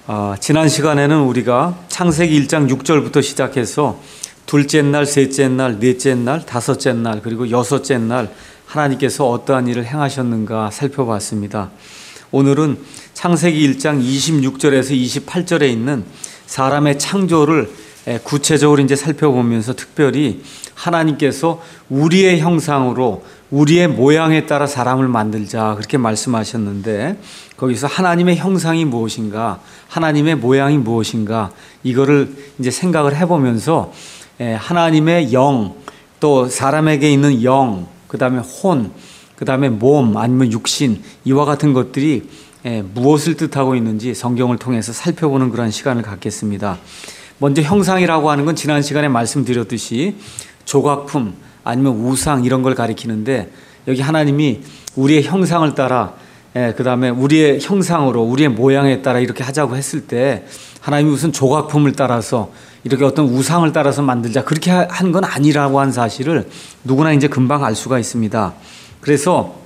지난 시간에는 우리가 창세기 1장 6절부터 시작해서 둘째 날, 셋째 날, 넷째 날, 다섯째 날, 그리고 여섯째 날 하나님께서 어떠한 일을 행하셨는가 살펴봤습니다. 오늘은 창세기 1장 26절에서 28절에 있는 사람의 창조를 구체적으로 이제 살펴보면서 특별히 하나님께서 우리의 형상으로 우리의 모양에 따라 사람을 만들자 그렇게 말씀하셨는데, 거기서 하나님의 형상이 무엇인가, 하나님의 모양이 무엇인가, 이거를 이제 생각을 해보면서 하나님의 영, 또 사람에게 있는 영, 그 다음에 혼, 그 다음에 몸 아니면 육신, 이와 같은 것들이 무엇을 뜻하고 있는지 성경을 통해서 살펴보는 그런 시간을 갖겠습니다. 먼저 형상이라고 하는 건 지난 시간에 말씀드렸듯이 조각품 아니면 우상 이런 걸 가리키는데, 여기 하나님이 우리의 형상을 따라 그 다음에 우리의 형상으로 우리의 모양에 따라 이렇게 하자고 했을 때 하나님이 무슨 조각품을 따라서 이렇게 어떤 우상을 따라서 만들자 그렇게 한 건 아니라고 한 사실을 누구나 이제 금방 알 수가 있습니다. 그래서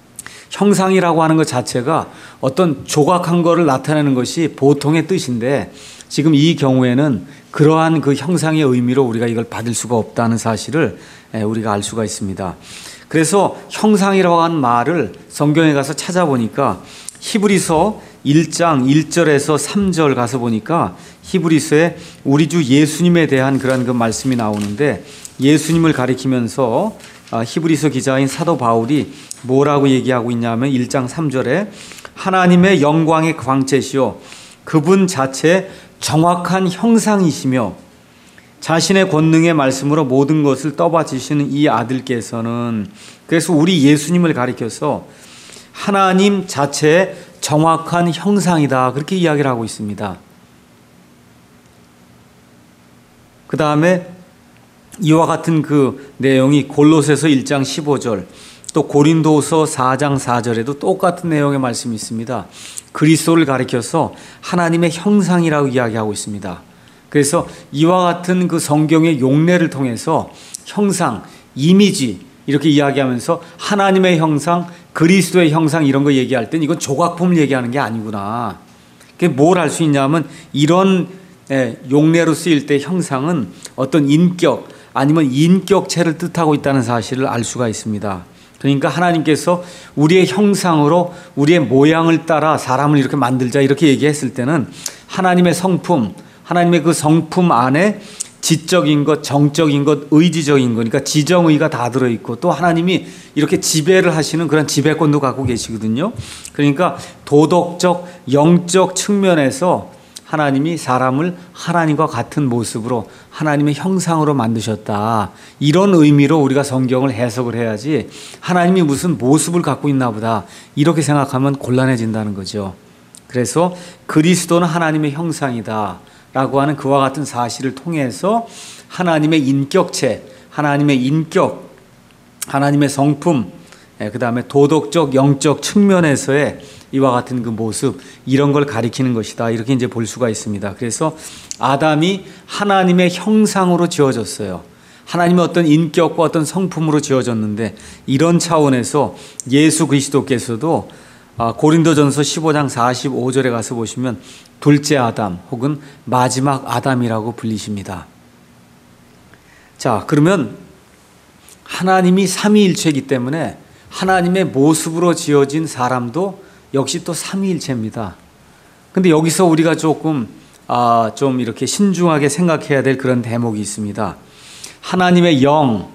형상이라고 하는 것 자체가 어떤 조각한 거를 나타내는 것이 보통의 뜻인데, 지금 이 경우에는 그러한 그 형상의 의미로 우리가 이걸 받을 수가 없다는 사실을 우리가 알 수가 있습니다. 그래서 형상이라고 하는 말을 성경에 가서 찾아보니까 히브리서 1장 1절에서 3절 가서 보니까 히브리서에 우리 주 예수님에 대한 그런 그 말씀이 나오는데, 예수님을 가리키면서 히브리서 기자인 사도 바울이 뭐라고 얘기하고 있냐면 1장 3절에 하나님의 영광의 광채시요 그분 자체 정확한 형상이시며 자신의 권능의 말씀으로 모든 것을 떠받치시는 이 아들께서는, 그래서 우리 예수님을 가리켜서 하나님 자체의 정확한 형상이다 그렇게 이야기를 하고 있습니다. 그 다음에 이와 같은 그 내용이 골로새서 1장 15절 또 고린도서 4장 4절에도 똑같은 내용의 말씀이 있습니다. 그리스도를 가리켜서 하나님의 형상이라고 이야기하고 있습니다. 그래서 이와 같은 그 성경의 용례를 통해서 형상, 이미지 이렇게 이야기하면서 하나님의 형상, 그리스도의 형상 이런 거 얘기할 땐 이건 조각품을 얘기하는 게 아니구나. 그게 뭘 알 수 있냐면 이런 용례로 쓰일 때 형상은 어떤 인격 아니면 인격체를 뜻하고 있다는 사실을 알 수가 있습니다. 그러니까 하나님께서 우리의 형상으로 우리의 모양을 따라 사람을 이렇게 만들자 이렇게 얘기했을 때는 하나님의 성품, 하나님의 그 성품 안에 지적인 것, 정적인 것, 의지적인 것, 그러니까 지정의가 다 들어있고 또 하나님이 이렇게 지배를 하시는 그런 지배권도 갖고 계시거든요. 그러니까 도덕적, 영적 측면에서 하나님이 사람을 하나님과 같은 모습으로 하나님의 형상으로 만드셨다. 이런 의미로 우리가 성경을 해석을 해야지 하나님이 무슨 모습을 갖고 있나 보다 이렇게 생각하면 곤란해진다는 거죠. 그래서 그리스도는 하나님의 형상이다 라고 하는 그와 같은 사실을 통해서 하나님의 인격체, 하나님의 인격, 하나님의 성품, 그 다음에 도덕적, 영적 측면에서의 이와 같은 그 모습, 이런 걸 가리키는 것이다. 이렇게 이제 볼 수가 있습니다. 그래서 아담이 하나님의 형상으로 지어졌어요. 하나님의 어떤 인격과 어떤 성품으로 지어졌는데, 이런 차원에서 예수 그리스도께서도 고린도전서 15장 45절에 가서 보시면 둘째 아담 혹은 마지막 아담이라고 불리십니다. 자, 그러면 하나님이 삼위일체이기 때문에 하나님의 모습으로 지어진 사람도 역시 또 삼위일체입니다. 근데 여기서 우리가 조금 좀 이렇게 신중하게 생각해야 될 그런 대목이 있습니다. 하나님의 영,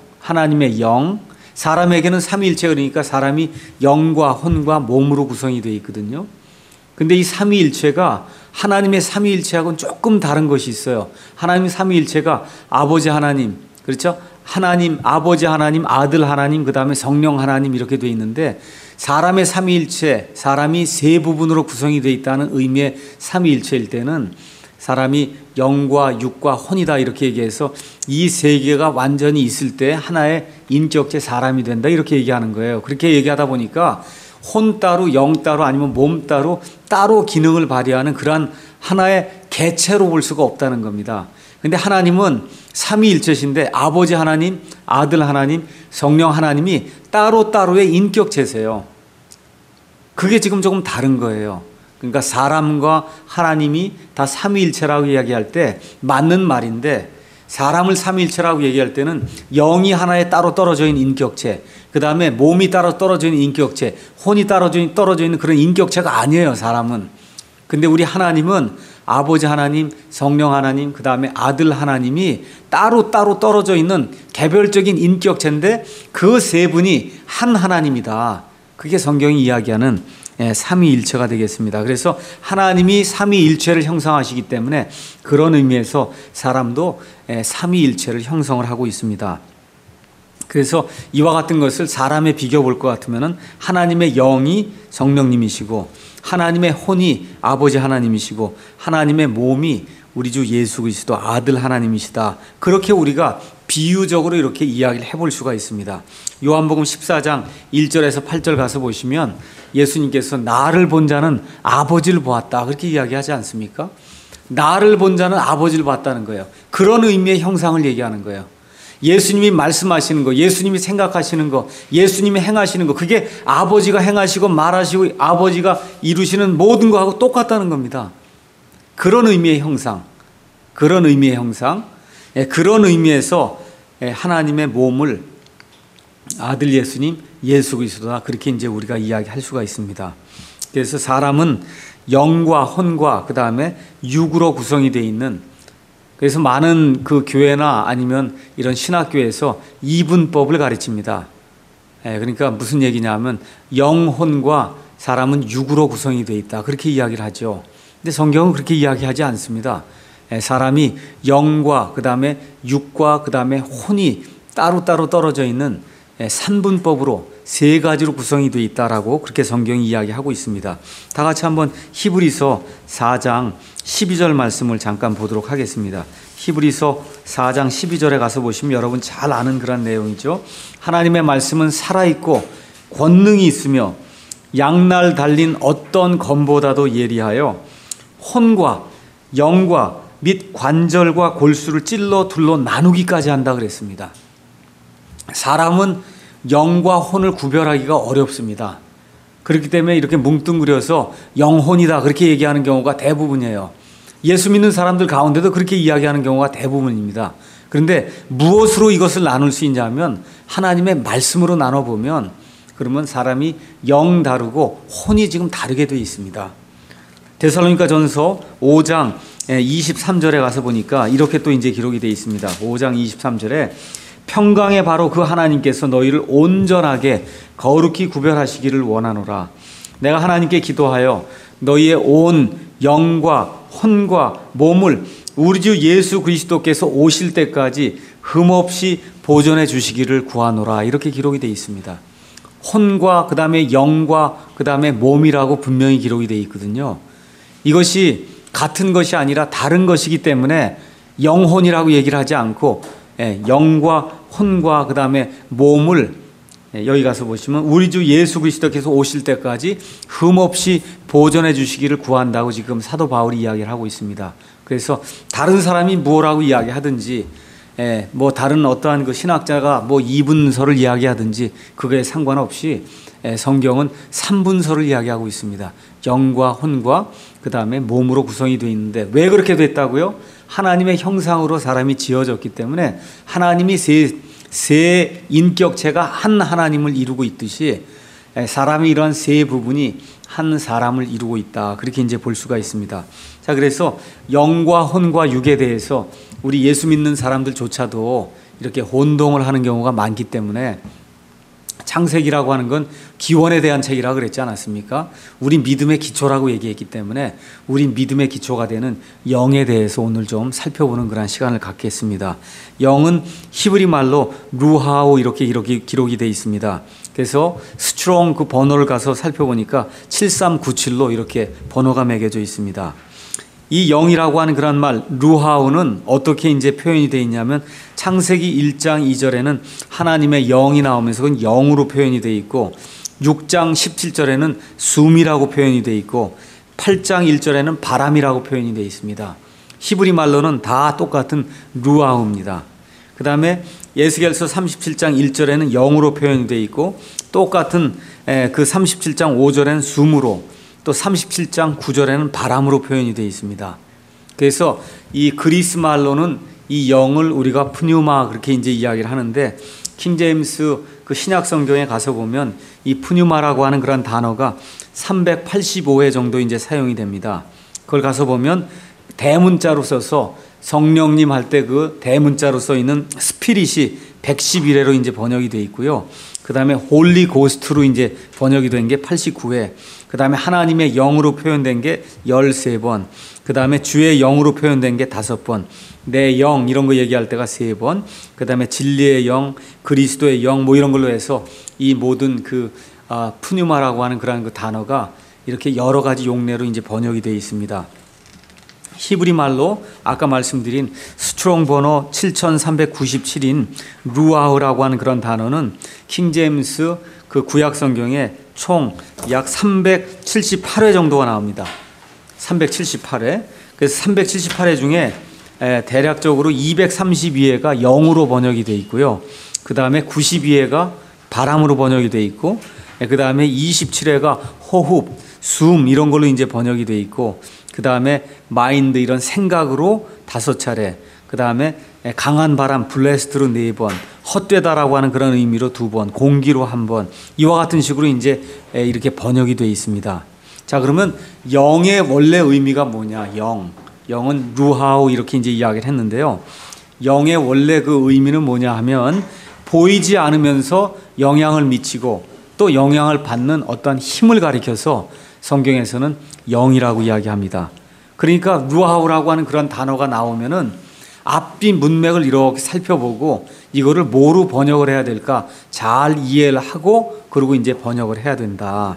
사람에게는 삼위일체, 그러니까 사람이 영과 혼과 몸으로 구성이 되어 있거든요. 근데 이 삼위일체가 하나님의 삼위일체하고는 조금 다른 것이 있어요. 하나님의 삼위일체가 아버지 하나님, 그렇죠? 하나님, 아버지 하나님, 아들 하나님, 그 다음에 성령 하나님 이렇게 되어 있는데, 사람의 삼위일체, 사람이 세 부분으로 구성이 되어 있다는 의미의 삼위일체일 때는 사람이 영과 육과 혼이다 이렇게 얘기해서 이 세 개가 완전히 있을 때 하나의 인격체 사람이 된다 이렇게 얘기하는 거예요. 그렇게 얘기하다 보니까 혼 따로 영 따로 아니면 몸 따로 기능을 발휘하는 그러한 하나의 개체로 볼 수가 없다는 겁니다. 근데 하나님은 삼위일체신데 아버지 하나님, 아들 하나님, 성령 하나님이 따로따로의 인격체세요. 그게 지금 조금 다른 거예요. 그러니까 사람과 하나님이 다 삼위일체라고 이야기할 때 맞는 말인데, 사람을 삼위일체라고 얘기할 때는 영이 하나에 따로 떨어져 있는 인격체, 그 다음에 몸이 따로 떨어져 있는 인격체, 혼이 따로 떨어져 있는 그런 인격체가 아니에요, 사람은. 근데 우리 하나님은 아버지 하나님, 성령 하나님, 그 다음에 아들 하나님이 따로 떨어져 있는 개별적인 인격체인데 그 세 분이 한 하나님이다. 그게 성경이 이야기하는 삼위일체가 되겠습니다. 그래서 하나님이 삼위일체를 형성하시기 때문에 그런 의미에서 사람도 삼위일체를 형성을 하고 있습니다. 그래서 이와 같은 것을 사람에 비교해 볼 것 같으면 하나님의 영이 성령님이시고, 하나님의 혼이 아버지 하나님이시고, 하나님의 몸이 우리 주 예수 그리스도 아들 하나님이시다. 그렇게 우리가 비유적으로 이렇게 이야기를 해볼 수가 있습니다. 요한복음 14장 1절에서 8절 가서 보시면 예수님께서 나를 본 자는 아버지를 보았다, 그렇게 이야기하지 않습니까? 나를 본 자는 아버지를 봤다는 거예요. 그런 의미의 형상을 얘기하는 거예요. 예수님이 말씀하시는 거, 예수님이 생각하시는 거, 예수님이 행하시는 거, 그게 아버지가 행하시고 말하시고 아버지가 이루시는 모든 거하고 똑같다는 겁니다. 그런 의미의 형상, 그런 의미의 형상, 그런 의미에서 하나님의 몸을 아들 예수님, 예수 그리스도다, 그렇게 이제 우리가 이야기할 수가 있습니다. 그래서 사람은 영과 혼과 그 다음에 육으로 구성이 되어 있는, 그래서 많은 그 교회나 아니면 이런 신학교에서 이분법을 가르칩니다. 그러니까 무슨 얘기냐면 영혼과 사람은 육으로 구성이 되어 있다, 그렇게 이야기를 하죠. 근데 성경은 그렇게 이야기하지 않습니다. 사람이 영과 그 다음에 육과 그 다음에 혼이 따로따로 떨어져 있는 삼분법으로 세 가지로 구성이 되어 있다라고 그렇게 성경이 이야기하고 있습니다. 다 같이 한번 히브리서 4장 12절 말씀을 잠깐 보도록 하겠습니다. 히브리서 4장 12절에 가서 보시면 여러분 잘 아는 그런 내용이죠. 하나님의 말씀은 살아있고 권능이 있으며 양날 달린 어떤 검보다도 예리하여 혼과 영과 및 관절과 골수를 찔러 둘러 나누기까지 한다 그랬습니다. 사람은 영과 혼을 구별하기가 어렵습니다. 그렇기 때문에 이렇게 뭉뚱그려서 영혼이다 그렇게 얘기하는 경우가 대부분이에요. 예수 믿는 사람들 가운데도 그렇게 이야기하는 경우가 대부분입니다. 그런데 무엇으로 이것을 나눌 수 있냐면 하나님의 말씀으로 나눠보면, 그러면 사람이 영 다르고 혼이 지금 다르게 되어 있습니다. 데살로니가 전서 5장 23절에 가서 보니까 이렇게 또 이제 기록이 되어 있습니다. 5장 23절에 평강의 바로 그 하나님께서 너희를 온전하게 거룩히 구별하시기를 원하노라. 내가 하나님께 기도하여 너희의 온 영과 혼과 몸을 우리 주 예수 그리스도께서 오실 때까지 흠없이 보존해 주시기를 구하노라. 이렇게 기록이 되어 있습니다. 혼과 그 다음에 영과 그 다음에 몸이라고 분명히 기록이 되어 있거든요. 이것이 같은 것이 아니라 다른 것이기 때문에 영혼이라고 얘기를 하지 않고 영과 혼과 그 다음에 몸을 여기 가서 보시면 우리 주 예수 그리스도께서 오실 때까지 흠없이 보존해 주시기를 구한다고 지금 사도 바울이 이야기를 하고 있습니다. 그래서 다른 사람이 뭐라고 이야기하든지 뭐 다른 어떠한 그 신학자가 뭐 이분서를 이야기하든지 그거에 상관없이 성경은 삼분서를 이야기하고 있습니다. 영과 혼과 그 다음에 몸으로 구성이 되어 있는데 왜 그렇게 됐다고요? 하나님의 형상으로 사람이 지어졌기 때문에 하나님이 세 인격체가 한 하나님을 이루고 있듯이 사람이 이런 세 부분이 한 사람을 이루고 있다. 그렇게 이제 볼 수가 있습니다. 자, 그래서 영과 혼과 육에 대해서 우리 예수 믿는 사람들조차도 이렇게 혼동을 하는 경우가 많기 때문에 창세기라고 하는 건 기원에 대한 책이라고 그랬지 않았습니까? 우리 믿음의 기초라고 얘기했기 때문에 우리 믿음의 기초가 되는 영에 대해서 오늘 좀 살펴보는 그런 시간을 갖겠습니다. 영은 히브리 말로 루하오 이렇게 기록이 되어 있습니다. 그래서 스트롱 그 번호를 가서 살펴보니까 7397로 이렇게 번호가 매겨져 있습니다. 이 영이라고 하는 그런 말 루하오는 어떻게 이제 표현이 되어 있냐면 창세기 1장 2절에는 하나님의 영이 나오면서 그건 영으로 표현이 되어 있고 6장 17절에는 숨이라고 표현이 되어 있고 8장 1절에는 바람이라고 표현이 되어 있습니다. 히브리 말로는 다 똑같은 루아우입니다. 그 다음에 에스겔서 37장 1절에는 영으로 표현이 되어 있고 똑같은 그 37장 5절에는 숨으로, 또 37장 9절에는 바람으로 표현이 되어 있습니다. 그래서 이 그리스 말로는 이 영을 우리가 푸뉴마 그렇게 이제 이야기를 하는데, 킹제임스 그 신약 성경에 가서 보면 이 푸뉴마라고 하는 그런 단어가 385회 정도 이제 사용이 됩니다. 그걸 가서 보면 대문자로 써서 성령님 할 때 그 대문자로 써 있는 스피릿이 111회로 이제 번역이 되어 있고요. 그 다음에 홀리 고스트로 이제 번역이 된 게 89회. 그 다음에 하나님의 영으로 표현된 게 13번. 그 다음에 주의 영으로 표현된 게 5번. 내 영 이런 거 얘기할 때가 3번. 그 다음에 진리의 영, 그리스도의 영 뭐 이런 걸로 해서 이 모든 그 푸뉴마라고 하는 그런 그 단어가 이렇게 여러 가지 용례로 이제 번역이 되어 있습니다. 히브리 말로 아까 말씀드린 스트롱 번호 7397인 루아흐라고 하는 그런 단어는 킹제임스 그 구약 성경에 총 약 378회 정도가 나옵니다. 378회. 그래서 378회 중에 대략적으로 232회가 영으로 번역이 되어 있고요. 그 다음에 92회가 바람으로 번역이 되어 있고, 그 다음에 27회가 호흡, 숨 이런 걸로 이제 번역이 되어 있고, 그 다음에 마인드 이런 생각으로 5차례, 그 다음에 강한 바람 블레스트로 4번, 헛되다라고 하는 그런 의미로 2번, 공기로 1번, 이와 같은 식으로 이제 이렇게 번역이 되어 있습니다. 자, 그러면 영의 원래 의미가 뭐냐? 영은 루하우 이렇게 이제 이야기를 했는데요. 영의 원래 그 의미는 뭐냐 하면 보이지 않으면서 영향을 미치고 또 영향을 받는 어떤 힘을 가리켜서 성경에서는 영이라고 이야기합니다. 그러니까 루하우라고 하는 그런 단어가 나오면은 앞뒤 문맥을 이렇게 살펴보고 이거를 뭐로 번역을 해야 될까 잘 이해를 하고 그리고 이제 번역을 해야 된다.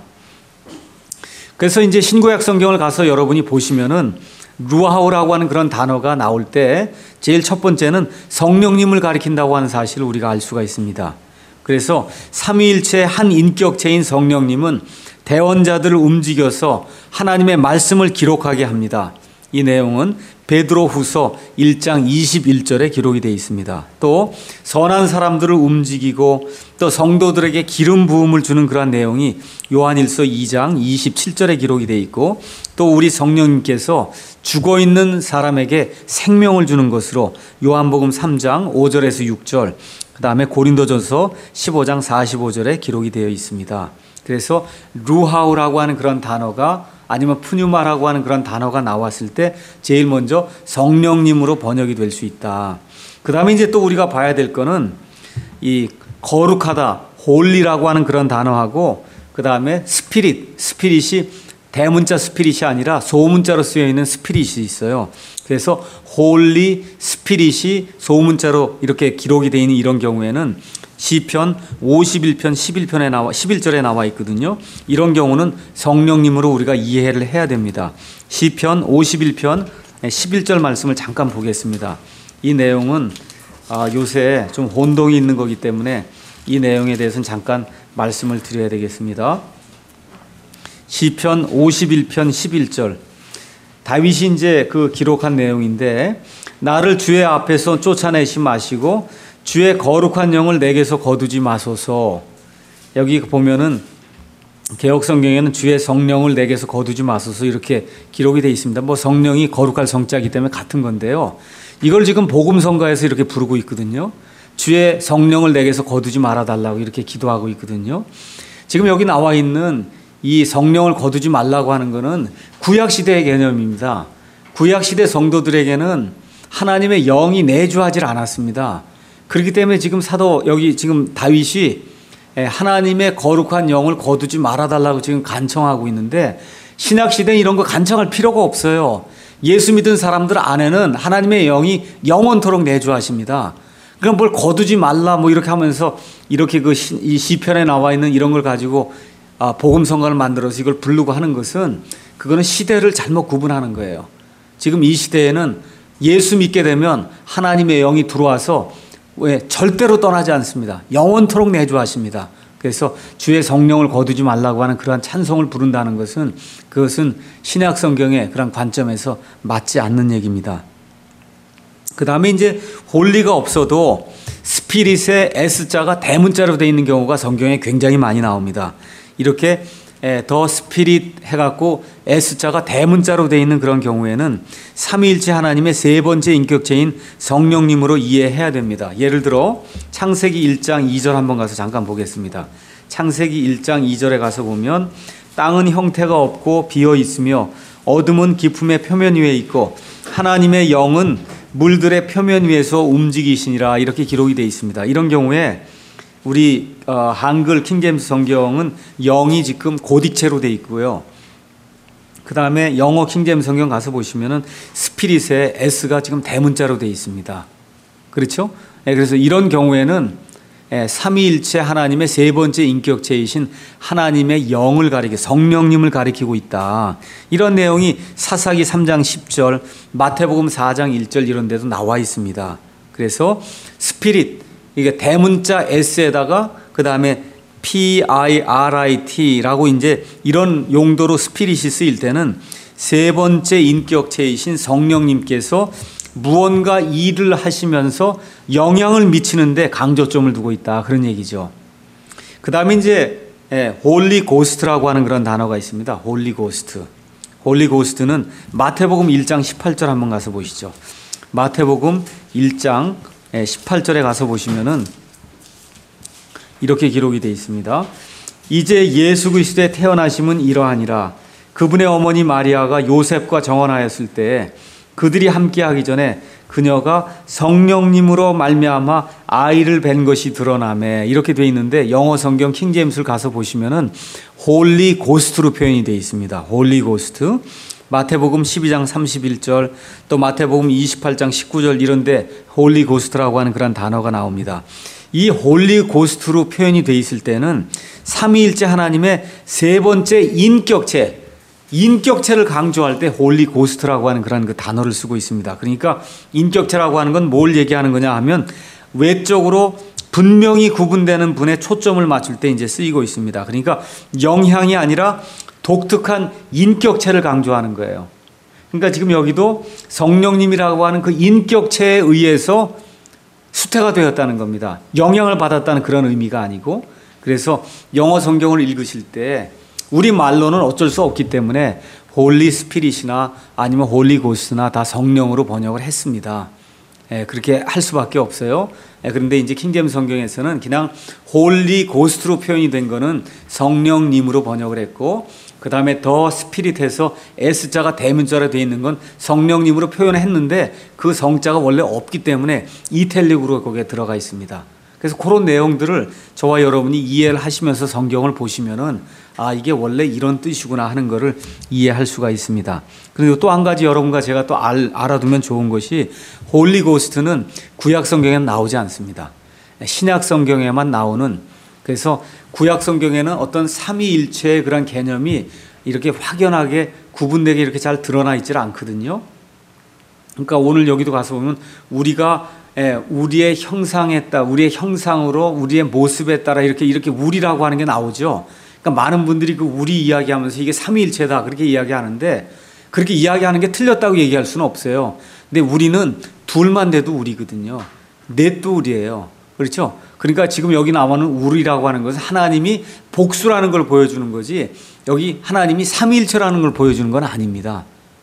그래서 이제 신구약 성경을 가서 여러분이 보시면은 루하우라고 하는 그런 단어가 나올 때 제일 첫 번째는 성령님을 가리킨다고 하는 사실을 우리가 알 수가 있습니다. 그래서 삼위일체 한 인격체인 성령님은 대언자들을 움직여서 하나님의 말씀을 기록하게 합니다. 이 내용은 베드로후서 1장 21절에 기록이 되어 있습니다. 또 선한 사람들을 움직이고 또 성도들에게 기름 부음을 주는 그러한 내용이 요한일서 2장 27절에 기록이 되어 있고, 또 우리 성령님께서 죽어있는 사람에게 생명을 주는 것으로 요한복음 3장 5절에서 6절, 그 다음에 고린도전서 15장 45절에 기록이 되어 있습니다. 그래서 루하우라고 하는 그런 단어가 아니면 푸뉴마라고 하는 그런 단어가 나왔을 때 제일 먼저 성령님으로 번역이 될 수 있다. 그 다음에 이제 또 우리가 봐야 될 거는 이 거룩하다, 홀리라고 하는 그런 단어하고, 그 다음에 스피릿이 대문자 스피릿이 아니라 소문자로 쓰여 있는 스피릿이 있어요. 그래서 홀리 스피릿이 소문자로 이렇게 기록이 되어 있는 이런 경우에는 시편 51편 11절에 나와 있거든요. 이런 경우는 성령님으로 우리가 이해를 해야 됩니다. 시편 51편 11절 말씀을 잠깐 보겠습니다. 이 내용은 요새 좀 혼동이 있는 거기 때문에 이 내용에 대해서는 잠깐 말씀을 드려야 되겠습니다. 시편 51편 11절, 다윗이 이제 그 기록한 내용인데, 나를 주의 앞에서 쫓아내지 마시고 주의 거룩한 영을 내게서 거두지 마소서. 여기 보면은 개역 성경에는 주의 성령을 내게서 거두지 마소서 이렇게 기록이 되어 있습니다. 뭐 성령이 거룩할 성자이기 때문에 같은 건데요. 이걸 지금 복음성가에서 이렇게 부르고 있거든요. 주의 성령을 내게서 거두지 말아달라고 이렇게 기도하고 있거든요. 지금 여기 나와 있는 이 성령을 거두지 말라고 하는 것은 구약시대의 개념입니다. 구약시대 성도들에게는 하나님의 영이 내주하지 않았습니다. 그렇기 때문에 지금 여기 지금 다윗이 하나님의 거룩한 영을 거두지 말아달라고 지금 간청하고 있는데, 신약시대는 이런 거 간청할 필요가 없어요. 예수 믿은 사람들 안에는 하나님의 영이 영원토록 내주하십니다. 그럼 뭘 거두지 말라 뭐 이렇게 하면서 이렇게 이 시편에 나와 있는 이런 걸 가지고 복음성가를 만들어서 이걸 부르고 하는 것은 그거는 시대를 잘못 구분하는 거예요. 지금 이 시대에는 예수 믿게 되면 하나님의 영이 들어와서 절대로 떠나지 않습니다. 영원토록 내주하십니다. 그래서 주의 성령을 거두지 말라고 하는 그러한 찬송을 부른다는 것은 그것은 신약 성경의 그런 관점에서 맞지 않는 얘기입니다. 그 다음에 이제 홀리가 없어도 스피릿의 S자가 대문자로 되어 있는 경우가 성경에 굉장히 많이 나옵니다. 이렇게 더 스피릿 해갖고 S자가 대문자로 되어 있는 그런 경우에는 삼위일체 하나님의 세 번째 인격체인 성령님으로 이해해야 됩니다. 예를 들어 창세기 1장 2절 한번 가서 잠깐 보겠습니다. 창세기 1장 2절에 가서 보면 땅은 형태가 없고 비어 있으며 어둠은 깊음의 표면 위에 있고 하나님의 영은 물들의 표면 위에서 움직이시니라 이렇게 기록이 되어 있습니다. 이런 경우에 우리 한글 킹제임스 성경은 영이 지금 고딕체로 되어 있고요. 그 다음에 영어 킹제임스 성경 가서 보시면은 스피릿에 S가 지금 대문자로 되어 있습니다. 그렇죠? 그래서 이런 경우에는 삼위일체 하나님의 세 번째 인격체이신 하나님의 영을 가리켜 성령님을 가리키고 있다. 이런 내용이 사사기 3장 10절, 마태복음 4장 1절 이런 데도 나와 있습니다. 그래서 스피릿, 이게 대문자 S에다가 그 다음에 PIRIT라고 이제 이런 용도로 스피릿이 쓰일 때는 세 번째 인격체이신 성령님께서 무언가 일을 하시면서 영향을 미치는데 강조점을 두고 있다. 그런 얘기죠. 그 다음에 이제 홀리 고스트라고 하는 그런 단어가 있습니다. 홀리 고스트. 홀리 고스트는 마태복음 1장 18절 한번 가서 보시죠. 마태복음 1장 18절에 가서 보시면은 이렇게 기록이 되어 있습니다. 이제 예수 그리스도의 태어나심은 이러하니라. 그분의 어머니 마리아가 요셉과 정혼하였을 때 그들이 함께하기 전에 그녀가 성령님으로 말미암아 아이를 뵌 것이 드러나매 이렇게 되어 있는데 영어 성경 킹제임스를 가서 보시면은 홀리 고스트로 표현이 되어 있습니다. 홀리 고스트. 마태복음 12장 31절 또 마태복음 28장 19절 이런데 홀리 고스트라고 하는 그런 단어가 나옵니다. 이 홀리 고스트로 표현이 되어 있을 때는 삼위일체 하나님의 세 번째 인격체를 강조할 때 홀리 고스트라고 하는 그런 그 단어를 쓰고 있습니다. 그러니까 인격체라고 하는 건 뭘 얘기하는 거냐 하면 외적으로 분명히 구분되는 분에 초점을 맞출 때 이제 쓰이고 있습니다. 그러니까 영향이 아니라 독특한 인격체를 강조하는 거예요. 그러니까 지금 여기도 성령님이라고 하는 그 인격체에 의해서 수태가 되었다는 겁니다. 영향을 받았다는 그런 의미가 아니고, 그래서 영어 성경을 읽으실 때 우리 말로는 어쩔 수 없기 때문에 홀리 스피릿이나 아니면 홀리 고스트나 다 성령으로 번역을 했습니다. 그렇게 할 수밖에 없어요. 그런데 이제 킹제임스 성경에서는 그냥 홀리 고스트로 표현이 된 거는 성령님으로 번역을 했고, 그 다음에 더 스피릿해서 S자가 대문자로 되어 있는 건 성령님으로 표현을 했는데 그 성자가 원래 없기 때문에 이탈릭으로 거기에 들어가 있습니다. 그래서 그런 내용들을 저와 여러분이 이해를 하시면서 성경을 보시면은 아, 이게 원래 이런 뜻이구나 하는 것을 이해할 수가 있습니다. 그리고 또 한 가지 여러분과 제가 또 알아두면 좋은 것이 홀리 고스트는 구약 성경에는 나오지 않습니다. 신약 성경에만 나오는, 그래서 구약 성경에는 어떤 삼위일체의 그런 개념이 이렇게 확연하게 구분되게 이렇게 잘 드러나 있질 않거든요. 그러니까 오늘 여기도 가서 보면 우리가 우리의 형상에 따라, 우리의 형상으로 우리의 모습에 따라 이렇게 우리라고 하는 게 나오죠. 그러니까 많은 분들이 그 우리 이야기하면서 이게 삼위일체다 그렇게 이야기하는데, 그렇게 이야기하는 게 틀렸다고 얘기할 수는 없어요. 근데 우리는 둘만 돼도 우리거든요. 넷도 우리예요. 그렇죠? 그러니까 지금 여기 나오는 우리라고 하는 것은 하나님이 복수라는 걸 보여주는 거지, 여기 하나님이 삼위일체라는 걸 보여주는 건 아닙니다.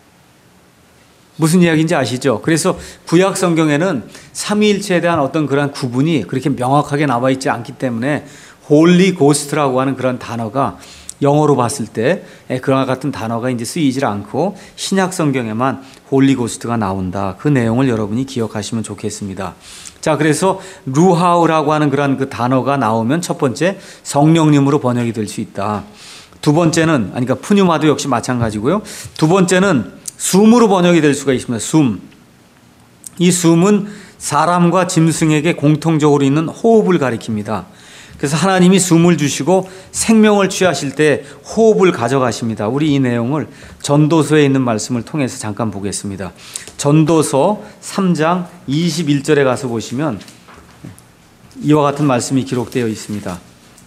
무슨 이야기인지 아시죠? 그래서 구약 성경에는 삼위일체에 대한 어떤 그런 구분이 그렇게 명확하게 나와 있지 않기 때문에 홀리 고스트라고 하는 그런 단어가 영어로 봤을 때 그와 같은 단어가 이제 쓰이질 않고 신약 성경에만 홀리 고스트가 나온다. 그 내용을 여러분이 기억하시면 좋겠습니다. 자, 그래서 루하우라고 하는 그런 그 단어가 나오면 첫 번째 성령님으로 번역이 될 수 있다. 두 번째는, 그러니까 푸뉴마도 역시 마찬가지고요. 두 번째는 숨으로 번역이 될 수가 있습니다. 숨. 이 숨은 사람과 짐승에게 공통적으로 있는 호흡을 가리킵니다. 그래서 하나님이 숨을 주시고 생명을 취하실 때 호흡을 가져가십니다. 우리 이 내용을 전도서에 있는 말씀을 통해서 잠깐 보겠습니다. 전도서 3장 21절에 가서 보시면 이와 같은 말씀이 기록되어 있습니다.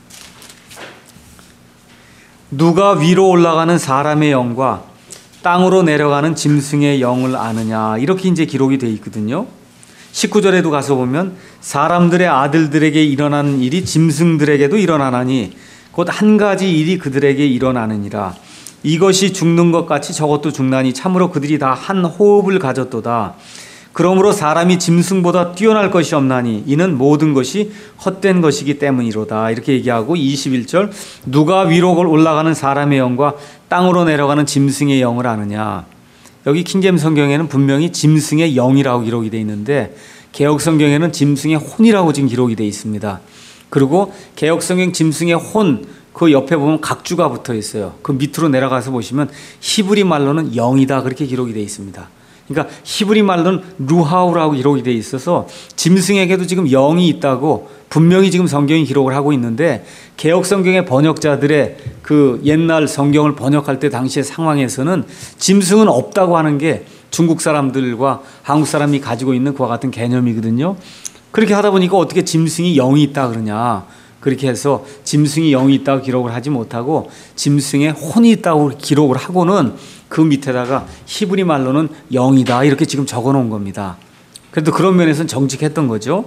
누가 위로 올라가는 사람의 영과 땅으로 내려가는 짐승의 영을 아느냐, 이렇게 이제 기록이 되어 있거든요. 19절에도 가서 보면 사람들의 아들들에게 일어나는 일이 짐승들에게도 일어나나니 곧 한 가지 일이 그들에게 일어나느니라. 이것이 죽는 것 같이 저것도 죽나니 참으로 그들이 다 한 호흡을 가졌도다. 그러므로 사람이 짐승보다 뛰어날 것이 없나니 이는 모든 것이 헛된 것이기 때문이로다. 이렇게 얘기하고 21절 누가 위로 올라가는 사람의 영과 땅으로 내려가는 짐승의 영을 아느냐. 여기 킹제임스 성경에는 분명히 짐승의 영이라고 기록이 되어 있는데 개역 성경에는 짐승의 혼이라고 지금 기록이 되어 있습니다. 그리고 개역 성경 짐승의 혼 그 옆에 보면 각주가 붙어 있어요. 그 밑으로 내려가서 보시면 히브리 말로는 영이다 그렇게 기록이 되어 있습니다. 그러니까 히브리 말로는 루하우라고 기록이 되어 있어서 짐승에게도 지금 영이 있다고 분명히 지금 성경이 기록을 하고 있는데 개역 성경의 번역자들의 그 옛날 성경을 번역할 때 당시의 상황에서는 짐승은 없다고 하는 게 중국 사람들과 한국 사람이 가지고 있는 그와 같은 개념이거든요. 그렇게 하다 보니까 어떻게 짐승이 영이 있다 그러냐. 그렇게 해서 짐승이 영이 있다고 기록을 하지 못하고 짐승의 혼이 있다고 기록을 하고는 그 밑에다가 히브리 말로는 영이다 이렇게 지금 적어 놓은 겁니다. 그래도 그런 면에서는 정직했던 거죠.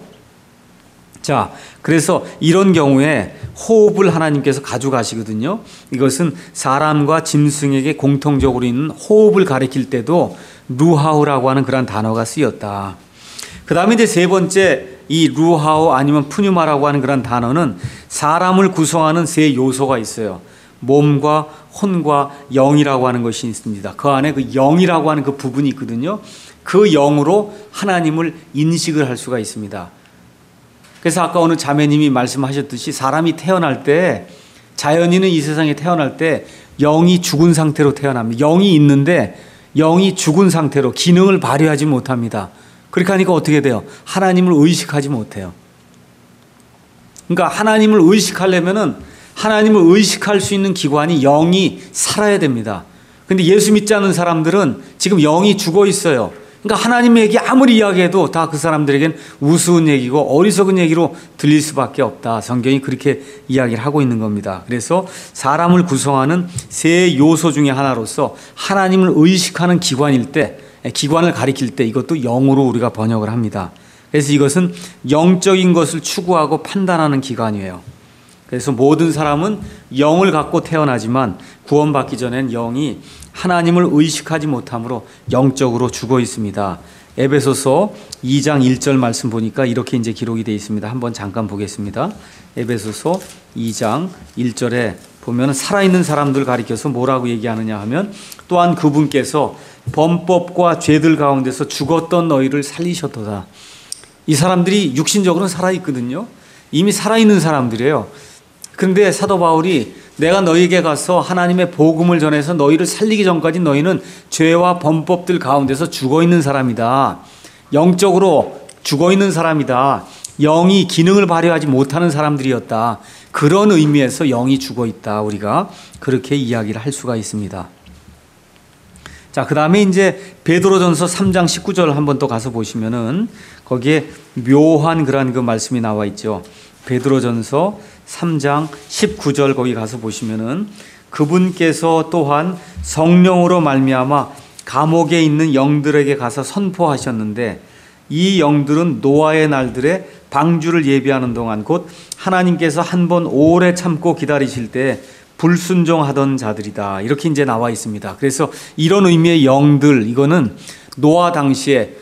자, 그래서 이런 경우에 호흡을 하나님께서 가져가시거든요. 이것은 사람과 짐승에게 공통적으로 있는 호흡을 가리킬 때도 루하우라고 하는 그런 단어가 쓰였다. 그 다음에 이제 세 번째 이 루하우 아니면 푸뉴마라고 하는 그런 단어는 사람을 구성하는 세 요소가 있어요. 몸과 혼과 영이라고 하는 것이 있습니다. 그 안에 그 영이라고 하는 그 부분이 있거든요. 그 영으로 하나님을 인식을 할 수가 있습니다. 그래서 아까 어느 자매님이 말씀하셨듯이 사람이 태어날 때 자연인은 이 세상에 태어날 때 영이 죽은 상태로 태어납니다. 영이 있는데 영이 죽은 상태로 기능을 발휘하지 못합니다. 그렇게 하니까 어떻게 돼요? 하나님을 의식하지 못해요. 그러니까 하나님을 의식하려면은 하나님을 의식할 수 있는 기관이 영이 살아야 됩니다. 근데 예수 믿지 않는 사람들은 지금 영이 죽어 있어요. 그러니까 하나님의 얘기 아무리 이야기해도 다 그 사람들에겐 우스운 얘기고 어리석은 얘기로 들릴 수밖에 없다. 성경이 그렇게 이야기를 하고 있는 겁니다. 그래서 사람을 구성하는 세 요소 중에 하나로서 하나님을 의식하는 기관일 때, 기관을 가리킬 때 이것도 영으로 우리가 번역을 합니다. 그래서 이것은 영적인 것을 추구하고 판단하는 기관이에요. 그래서 모든 사람은 영을 갖고 태어나지만 구원받기 전엔 영이 하나님을 의식하지 못함으로 영적으로 죽어 있습니다. 에베소서 2장 1절 말씀 보니까 이렇게 이제 기록이 되어 있습니다. 한번 잠깐 보겠습니다. 에베소서 2장 1절에 보면 살아있는 사람들 가리켜서 뭐라고 얘기하느냐 하면 또한 그분께서 범법과 죄들 가운데서 죽었던 너희를 살리셨도다. 이 사람들이 육신적으로는 살아있거든요. 이미 살아있는 사람들이에요. 그런데 사도 바울이 내가 너희에게 가서 하나님의 복음을 전해서 너희를 살리기 전까지 너희는 죄와 범법들 가운데서 죽어있는 사람이다. 영적으로 죽어있는 사람이다. 영이 기능을 발휘하지 못하는 사람들이었다. 그런 의미에서 영이 죽어있다. 우리가 그렇게 이야기를 할 수가 있습니다. 자, 그 다음에 이제 베드로전서 3장 19절 한번 또 가서 보시면은 거기에 묘한 그런 그 말씀이 나와 있죠. 베드로전서 3장 19절 거기 가서 보시면은 그분께서 또한 성령으로 말미암아 감옥에 있는 영들에게 가서 선포하셨는데 이 영들은 노아의 날들에 방주를 예비하는 동안 곧 하나님께서 한 번 오래 참고 기다리실 때 불순종하던 자들이다. 이렇게 이제 나와 있습니다. 그래서 이런 의미의 영들, 이거는 노아 당시에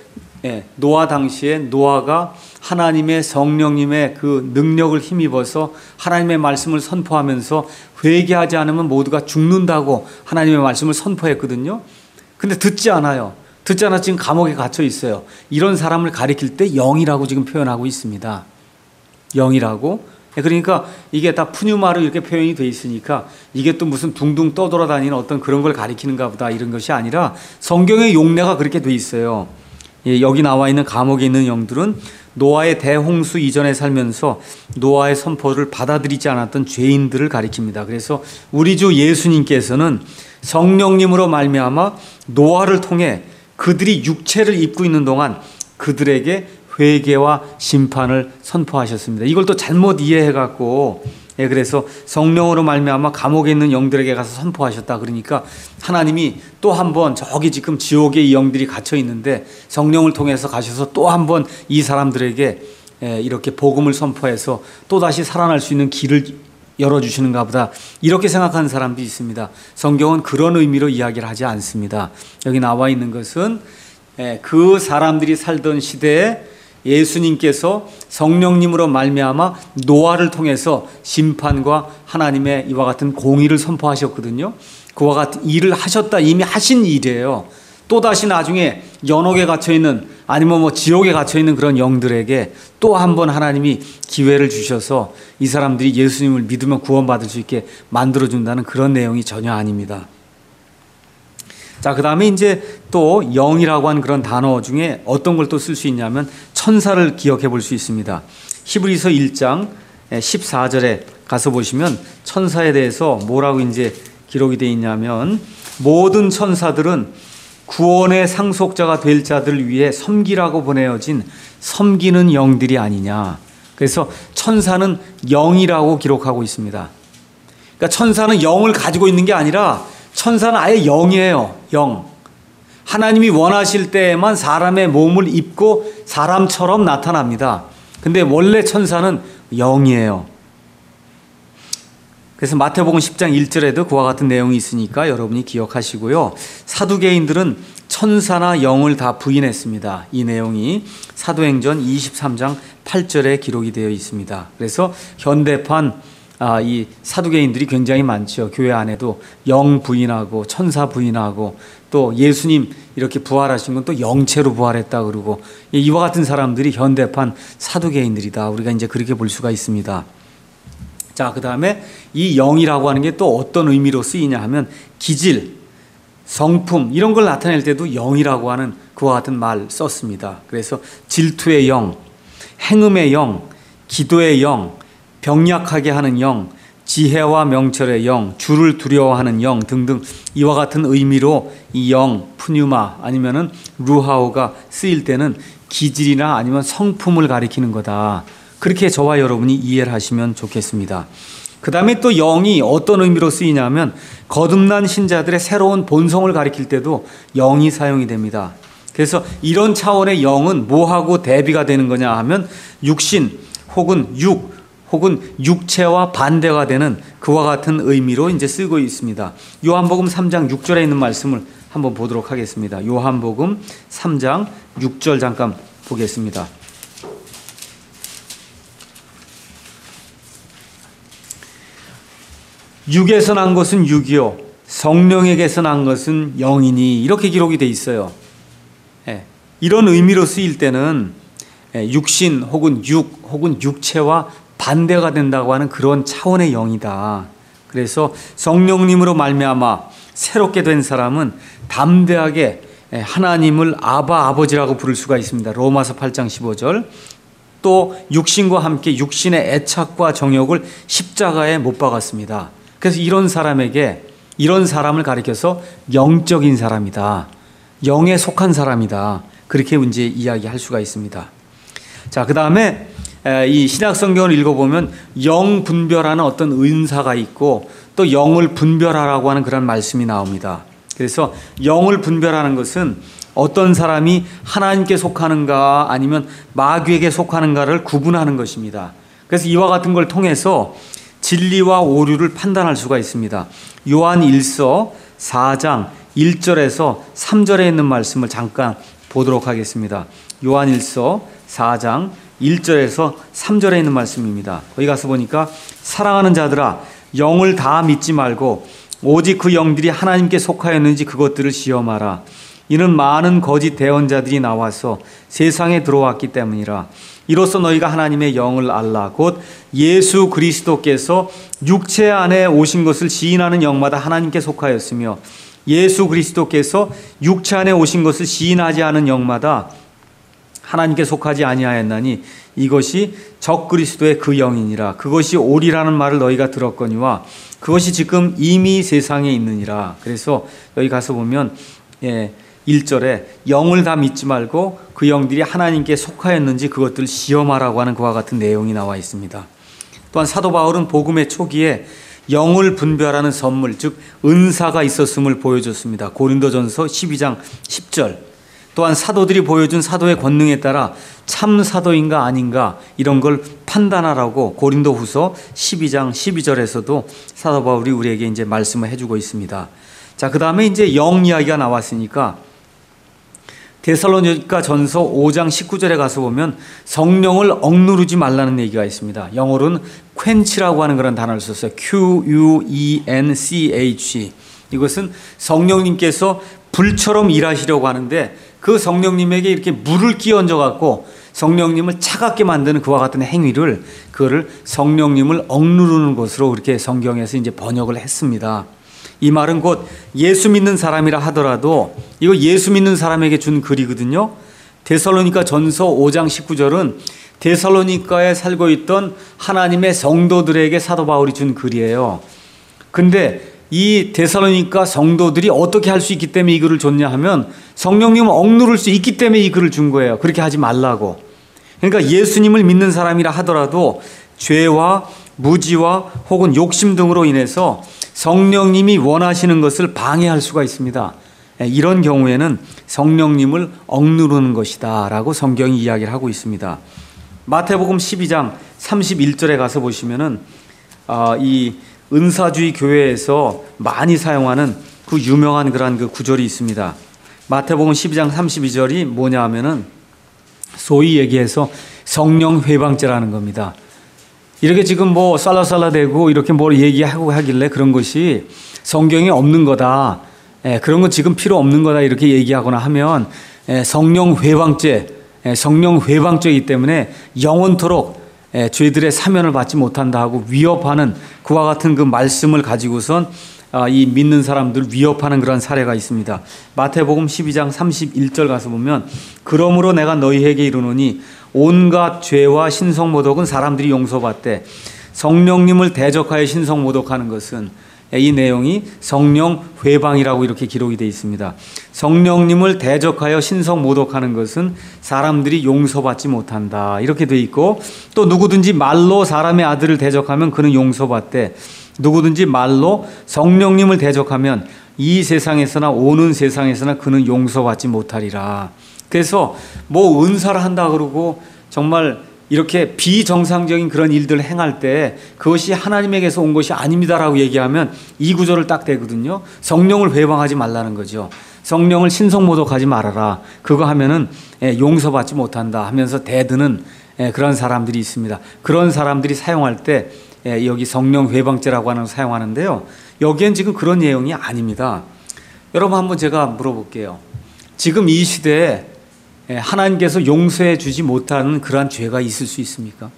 노아가 하나님의 성령님의 그 능력을 힘입어서 하나님의 말씀을 선포하면서 회개하지 않으면 모두가 죽는다고 하나님의 말씀을 선포했거든요. 근데 듣지 않아요. 듣지 않아 지금 감옥에 갇혀 있어요. 이런 사람을 가리킬 때 영이라고 지금 표현하고 있습니다. 영이라고. 그러니까 이게 다 푸뉴마로 이렇게 표현이 돼 있으니까 이게 또 무슨 둥둥 떠돌아다니는 어떤 그런 걸 가리키는가 보다 이런 것이 아니라 성경의 용례가 그렇게 돼 있어요. 여기 나와 있는 감옥에 있는 영들은 노아의 대홍수 이전에 살면서 노아의 선포를 받아들이지 않았던 죄인들을 가리킵니다. 그래서 우리 주 예수님께서는 성령님으로 말미암아 노아를 통해 그들이 육체를 입고 있는 동안 그들에게 회개와 심판을 선포하셨습니다. 이걸 또 잘못 이해해갖고 그래서 성령으로 말미암아 감옥에 있는 영들에게 가서 선포하셨다. 그러니까 하나님이 또 한 번 저기 지금 지옥에 이 영들이 갇혀 있는데 성령을 통해서 가셔서 또 한 번 이 사람들에게 이렇게 복음을 선포해서 또 다시 살아날 수 있는 길을 열어주시는가 보다 이렇게 생각하는 사람도 있습니다. 성경은 그런 의미로 이야기를 하지 않습니다. 여기 나와 있는 것은 그 사람들이 살던 시대에 예수님께서 성령님으로 말미암아 노아를 통해서 심판과 하나님의 이와 같은 공의를 선포하셨거든요. 그와 같은 일을 하셨다, 이미 하신 일이에요. 또다시 나중에 연옥에 갇혀있는 아니면 지옥에 갇혀있는 그런 영들에게 또 한 번 하나님이 기회를 주셔서 이 사람들이 예수님을 믿으면 구원받을 수 있게 만들어준다는 그런 내용이 전혀 아닙니다. 자, 그 다음에 이제 또 영이라고 하는 그런 단어 중에 어떤 걸 또 쓸 수 있냐면 천사를 기억해 볼 수 있습니다. 히브리서 1장 14절에 가서 보시면 천사에 대해서 뭐라고 이제 기록이 되어 있냐면 모든 천사들은 구원의 상속자가 될 자들을 위해 섬기라고 보내어진 섬기는 영들이 아니냐. 그래서 천사는 영이라고 기록하고 있습니다. 그러니까 천사는 영을 가지고 있는 게 아니라 천사는 아예 영이에요. 영. 하나님이 원하실 때에만 사람의 몸을 입고 사람처럼 나타납니다. 근데 원래 천사는 영이에요. 그래서 마태복음 10장 1절에도 그와 같은 내용이 있으니까 여러분이 기억하시고요. 사두개인들은 천사나 영을 다 부인했습니다. 이 내용이 사도행전 23장 8절에 기록이 되어 있습니다. 그래서 현대판 이 사두개인들이 굉장히 많죠. 교회 안에도 영 부인하고 천사 부인하고 또 예수님 이렇게 부활하신 건 또 영체로 부활했다 그러고 이와 같은 사람들이 현대판 사두개인들이다. 우리가 이제 그렇게 볼 수가 있습니다. 자, 그 다음에 이 영이라고 하는 게 또 어떤 의미로 쓰이냐 하면 기질, 성품 이런 걸 나타낼 때도 영이라고 하는 그와 같은 말 썼습니다. 그래서 질투의 영, 행음의 영, 기도의 영, 병약하게 하는 영, 지혜와 명철의 영, 주를 두려워하는 영 등등 이와 같은 의미로 이 영, 푸뉴마 아니면은 루하오가 쓰일 때는 기질이나 아니면 성품을 가리키는 거다. 그렇게 저와 여러분이 이해를 하시면 좋겠습니다. 그 다음에 또 영이 어떤 의미로 쓰이냐면 거듭난 신자들의 새로운 본성을 가리킬 때도 영이 사용이 됩니다. 그래서 이런 차원의 영은 뭐하고 대비가 되는 거냐 하면 육신 혹은 혹은 육체와 반대가 되는 그와 같은 의미로 이제 쓰고 있습니다. 요한복음 3장 6절에 있는 말씀을 한번 보도록 하겠습니다. 요한복음 3장 6절 잠깐 보겠습니다. 육에서 난 것은 육이요 성령에게서 난 것은 영이니 이렇게 기록이 돼 있어요. 이런 의미로 쓰일 때는 육신 혹은 혹은 육체와 반대가 된다고 하는 그런 차원의 영이다. 그래서 성령님으로 말미암아 새롭게 된 사람은 담대하게 하나님을 아버지라고 부를 수가 있습니다. 로마서 8장 15절. 또 육신과 함께 육신의 애착과 정욕을 십자가에 못 박았습니다. 그래서 이런 사람을 가리켜서 영적인 사람이다. 영에 속한 사람이다. 그렇게 이제 이야기할 수가 있습니다. 자, 그 다음에 이 신약 성경을 읽어보면 영 분별하는 어떤 은사가 있고 또 영을 분별하라고 하는 그런 말씀이 나옵니다. 그래서 영을 분별하는 것은 어떤 사람이 하나님께 속하는가 아니면 마귀에게 속하는가를 구분하는 것입니다. 그래서 이와 같은 걸 통해서 진리와 오류를 판단할 수가 있습니다. 요한 1서 4장 1절에서 3절에 있는 말씀을 잠깐 보도록 하겠습니다. 요한 1서 4장 1절에서 3절에 있는 말씀입니다. 거기 가서 보니까 사랑하는 자들아 영을 다 믿지 말고 오직 그 영들이 하나님께 속하였는지 그것들을 시험하라. 이는 많은 거짓 대언자들이 나와서 세상에 들어왔기 때문이라. 이로써 너희가 하나님의 영을 알라. 곧 예수 그리스도께서 육체 안에 오신 것을 시인하는 영마다 하나님께 속하였으며 예수 그리스도께서 육체 안에 오신 것을 시인하지 않은 영마다 하나님께 속하지 아니하였나니 이것이 적그리스도의 그 영이니라. 그것이 오리라는 말을 너희가 들었거니와 그것이 지금 이미 세상에 있느니라. 그래서 여기 가서 보면 1절에 영을 다 믿지 말고 그 영들이 하나님께 속하였는지 그것들을 시험하라고 하는 그와 같은 내용이 나와 있습니다. 또한 사도 바울은 복음의 초기에 영을 분별하는 선물, 즉 은사가 있었음을 보여줬습니다. 고린도전서 12장 10절. 또한 사도들이 보여준 사도의 권능에 따라 참 사도인가 아닌가 이런 걸 판단하라고 고린도후서 12장 12절에서도 사도 바울이 우리에게 이제 말씀을 해주고 있습니다. 자, 그 다음에 이제 영 이야기가 나왔으니까 데살로니가 전서 5장 19절에 가서 보면 성령을 억누르지 말라는 얘기가 있습니다. 영어로는 quench라고 하는 그런 단어를 썼어요. Quench. 이것은 성령님께서 불처럼 일하시려고 하는데 그 성령님에게 이렇게 물을 끼얹어 갖고 성령님을 차갑게 만드는 그와 같은 행위를 그거를 성령님을 억누르는 것으로 그렇게 성경에서 이제 번역을 했습니다. 이 말은 곧 예수 믿는 사람이라 하더라도 이거 예수 믿는 사람에게 준 글이거든요. 데살로니가 전서 5장 19절은 데살로니가에 살고 있던 하나님의 성도들에게 사도 바울이 준 글이에요. 근데 이 데살로니가 성도들이 어떻게 할 수 있기 때문에 이 글을 줬냐 하면 성령님을 억누를 수 있기 때문에 이 글을 준 거예요. 그렇게 하지 말라고. 그러니까 예수님을 믿는 사람이라 하더라도 죄와 무지와 혹은 욕심 등으로 인해서 성령님이 원하시는 것을 방해할 수가 있습니다. 이런 경우에는 성령님을 억누르는 것이다 라고 성경이 이야기를 하고 있습니다. 마태복음 12장 31절에 가서 보시면은 이 은사주의 교회에서 많이 사용하는 그 유명한 그런 그 구절이 있습니다. 마태복음 12장 32절이 뭐냐 하면은 소위 얘기해서 성령 회방죄라는 겁니다. 이렇게 지금 뭐 살라살라대고 이렇게 뭘 얘기하고 하길래 그런 것이 성경에 없는 거다. 그런 건 지금 필요 없는 거다. 이렇게 얘기하거나 하면 성령 회방죄이기 때문에 영원토록 죄들의 사면을 받지 못한다 하고 위협하는 그와 같은 그 말씀을 가지고선 이 믿는 사람들 위협하는 그런 사례가 있습니다. 마태복음 12장 31절 가서 보면 그러므로 내가 너희에게 이르노니 온갖 죄와 신성모독은 사람들이 용서받되 성령님을 대적하여 신성모독하는 것은 이 내용이 성령 회방이라고 이렇게 기록이 되어 있습니다. 성령님을 대적하여 신성모독하는 것은 사람들이 용서받지 못한다 이렇게 되어 있고 또 누구든지 말로 사람의 아들을 대적하면 그는 용서받되 누구든지 말로 성령님을 대적하면 이 세상에서나 오는 세상에서나 그는 용서받지 못하리라. 그래서 뭐 은사를 한다 그러고 정말 이렇게 비정상적인 그런 일들을 행할 때 그것이 하나님에게서 온 것이 아닙니다라고 얘기하면 이 구절을 딱 대거든요. 성령을 회방하지 말라는 거죠. 성령을 신성모독하지 말아라. 그거 하면은 용서받지 못한다 하면서 대드는 그런 사람들이 있습니다. 그런 사람들이 사용할 때 여기 성령 회방죄라고 하는 걸 사용하는데요. 여기엔 지금 그런 내용이 아닙니다. 여러분 한번 제가 물어볼게요. 지금 이 시대에 하나님께서 용서해 주지 못하는 그러한 죄가 있을 수 있습니까?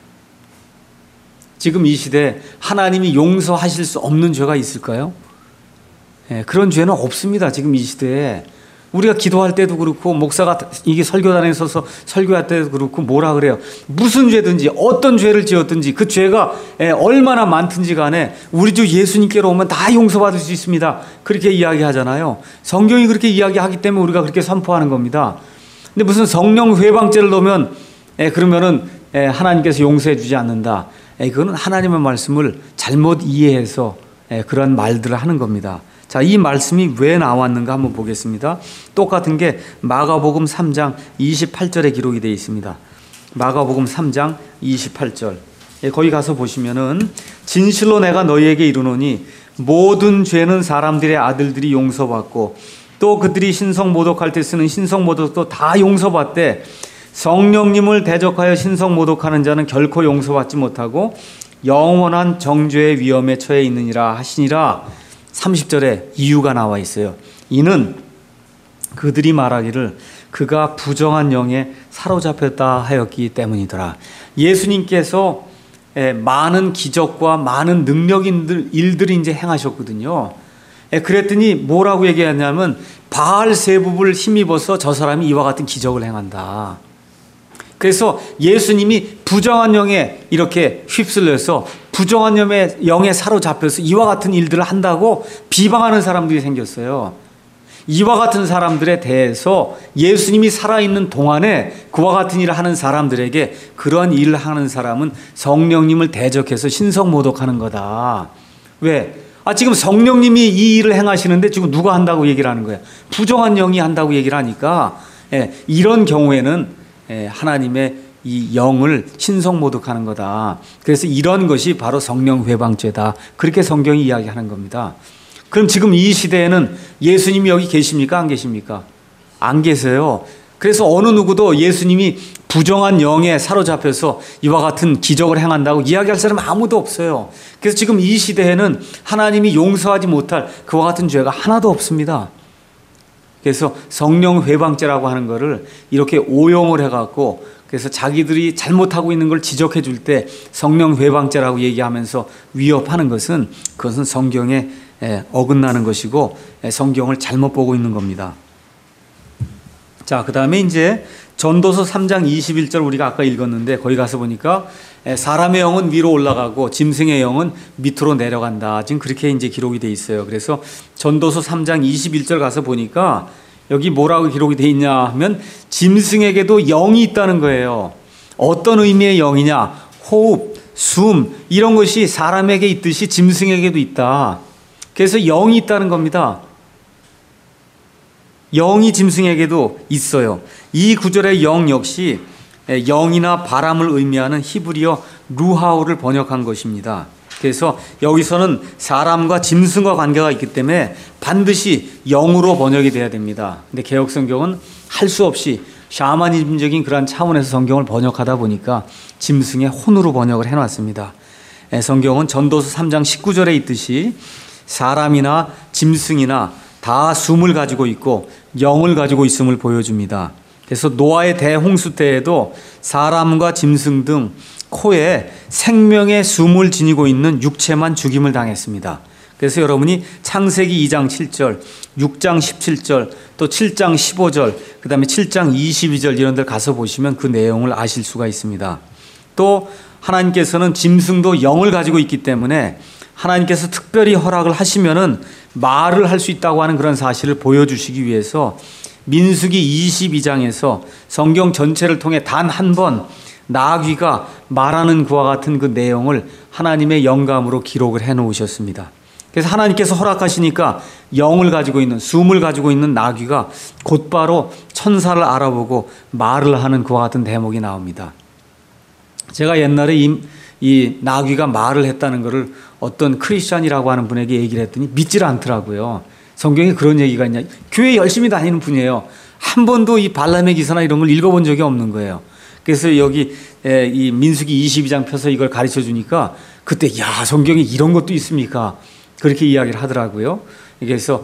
지금 이 시대에 하나님이 용서하실 수 없는 죄가 있을까요? 그런 죄는 없습니다. 지금 이 시대에. 우리가 기도할 때도 그렇고 목사가 이게 설교단에 서서 설교할 때도 그렇고 뭐라 그래요? 무슨 죄든지 어떤 죄를 지었든지 그 죄가 얼마나 많든지 간에 우리 주 예수님께로 오면 다 용서받을 수 있습니다. 그렇게 이야기하잖아요. 성경이 그렇게 이야기하기 때문에 우리가 그렇게 선포하는 겁니다. 근데 무슨 성령 회방죄를 넣으면 그러면은 하나님께서 용서해 주지 않는다. 그거는 하나님의 말씀을 잘못 이해해서 그런 말들을 하는 겁니다. 자, 이 말씀이 왜 나왔는가 한번 보겠습니다. 똑같은 게 마가복음 3장 28절에 기록이 되어 있습니다. 마가복음 3장 28절. 거기 가서 보시면은 진실로 내가 너희에게 이르노니 모든 죄는 사람들의 아들들이 용서받고 또 그들이 신성모독할 때 쓰는 신성모독도 다 용서받되 성령님을 대적하여 신성모독하는 자는 결코 용서받지 못하고 영원한 정죄의 위험에 처해 있느니라 하시니라. 30절에 이유가 나와 있어요. 이는 그들이 말하기를 그가 부정한 영에 사로잡혔다 하였기 때문이더라. 예수님께서 많은 기적과 많은 능력인 일들을 이제 행하셨거든요. 그랬더니 뭐라고 얘기하냐면 바알세붑을 힘입어서 저 사람이 이와 같은 기적을 행한다. 그래서 예수님이 부정한 영에 이렇게 휩쓸려서 부정한 영에 사로잡혀서 이와 같은 일들을 한다고 비방하는 사람들이 생겼어요. 이와 같은 사람들에 대해서 예수님이 살아있는 동안에 그와 같은 일을 하는 사람들에게 그러한 일을 하는 사람은 성령님을 대적해서 신성모독하는 거다. 왜? 지금 성령님이 이 일을 행하시는데 지금 누가 한다고 얘기를 하는 거야? 부정한 영이 한다고 얘기를 하니까 이런 경우에는 하나님의 이 영을 신성모독하는 거다. 그래서 이런 것이 바로 성령 회방죄다. 그렇게 성경이 이야기하는 겁니다. 그럼 지금 이 시대에는 예수님이 여기 계십니까? 안 계십니까? 안 계세요. 그래서 어느 누구도 예수님이 부정한 영에 사로잡혀서 이와 같은 기적을 행한다고 이야기할 사람 아무도 없어요. 그래서 지금 이 시대에는 하나님이 용서하지 못할 그와 같은 죄가 하나도 없습니다. 그래서 성령 회방죄라고 하는 것을 이렇게 오용을 해갖고 그래서 자기들이 잘못하고 있는 걸 지적해 줄 때 성령 회방죄라고 얘기하면서 위협하는 것은 그것은 성경에 어긋나는 것이고 성경을 잘못 보고 있는 겁니다. 자, 그 다음에 이제 전도서 3장 21절 우리가 아까 읽었는데 거기 가서 보니까 사람의 영은 위로 올라가고 짐승의 영은 밑으로 내려간다. 지금 그렇게 이제 기록이 돼 있어요. 그래서 전도서 3장 21절 가서 보니까 여기 뭐라고 기록이 돼 있냐 하면 짐승에게도 영이 있다는 거예요. 어떤 의미의 영이냐? 호흡, 숨 이런 것이 사람에게 있듯이 짐승에게도 있다. 그래서 영이 있다는 겁니다. 영이 짐승에게도 있어요. 이 구절의 영 역시 영이나 바람을 의미하는 히브리어 루하우를 번역한 것입니다. 그래서 여기서는 사람과 짐승과 관계가 있기 때문에 반드시 영으로 번역이 돼야 됩니다. 근데 개역성경은 할 수 없이 샤머니즘적인 그런 차원에서 성경을 번역하다 보니까 짐승의 혼으로 번역을 해놨습니다. 성경은 전도서 3장 19절에 있듯이 사람이나 짐승이나 다 숨을 가지고 있고 영을 가지고 있음을 보여줍니다. 그래서 노아의 대홍수 때에도 사람과 짐승 등 코에 생명의 숨을 지니고 있는 육체만 죽임을 당했습니다. 그래서 여러분이 창세기 2장 7절, 6장 17절, 또 7장 15절, 그 다음에 7장 22절 이런 데 가서 보시면 그 내용을 아실 수가 있습니다. 또 하나님께서는 짐승도 영을 가지고 있기 때문에 하나님께서 특별히 허락을 하시면은 말을 할 수 있다고 하는 그런 사실을 보여주시기 위해서 민수기 22장에서 성경 전체를 통해 단 한 번 나귀가 말하는 그와 같은 그 내용을 하나님의 영감으로 기록을 해 놓으셨습니다. 그래서 하나님께서 허락하시니까 영을 가지고 있는, 숨을 가지고 있는 나귀가 곧바로 천사를 알아보고 말을 하는 그와 같은 대목이 나옵니다. 제가 옛날에 이 나귀가 말을 했다는 것을 어떤 크리스찬이라고 하는 분에게 얘기를 했더니 믿질 않더라고요. 성경에 그런 얘기가 있냐. 교회 열심히 다니는 분이에요. 한 번도 이 발람의 기사나 이런 걸 읽어본 적이 없는 거예요. 그래서 여기 이 민수기 22장 펴서 이걸 가르쳐 주니까 그때 야 성경에 이런 것도 있습니까? 그렇게 이야기를 하더라고요. 그래서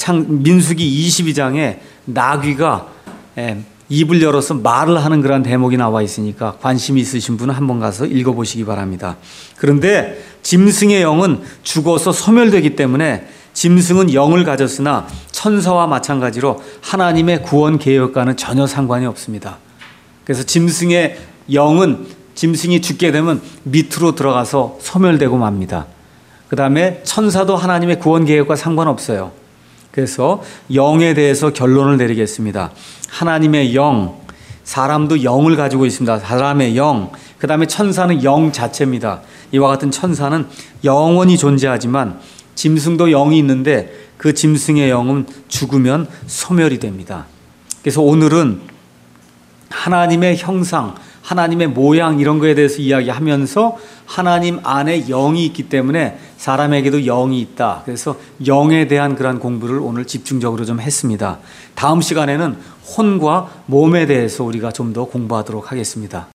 민수기 22장에 나귀가 입을 열어서 말을 하는 그런 대목이 나와 있으니까 관심이 있으신 분은 한번 가서 읽어보시기 바랍니다. 그런데 짐승의 영은 죽어서 소멸되기 때문에 짐승은 영을 가졌으나 천사와 마찬가지로 하나님의 구원 계획과는 전혀 상관이 없습니다. 그래서 짐승의 영은 짐승이 죽게 되면 밑으로 들어가서 소멸되고 맙니다. 그 다음에 천사도 하나님의 구원 계획과 상관없어요. 그래서 영에 대해서 결론을 내리겠습니다. 하나님의 영, 사람도 영을 가지고 있습니다. 사람의 영, 그 다음에 천사는 영 자체입니다. 이와 같은 천사는 영원히 존재하지만 짐승도 영이 있는데 그 짐승의 영은 죽으면 소멸이 됩니다. 그래서 오늘은 하나님의 형상, 하나님의 모양 이런 거에 대해서 이야기하면서 하나님 안에 영이 있기 때문에 사람에게도 영이 있다. 그래서 영에 대한 그런 공부를 오늘 집중적으로 좀 했습니다. 다음 시간에는 혼과 몸에 대해서 우리가 좀 더 공부하도록 하겠습니다.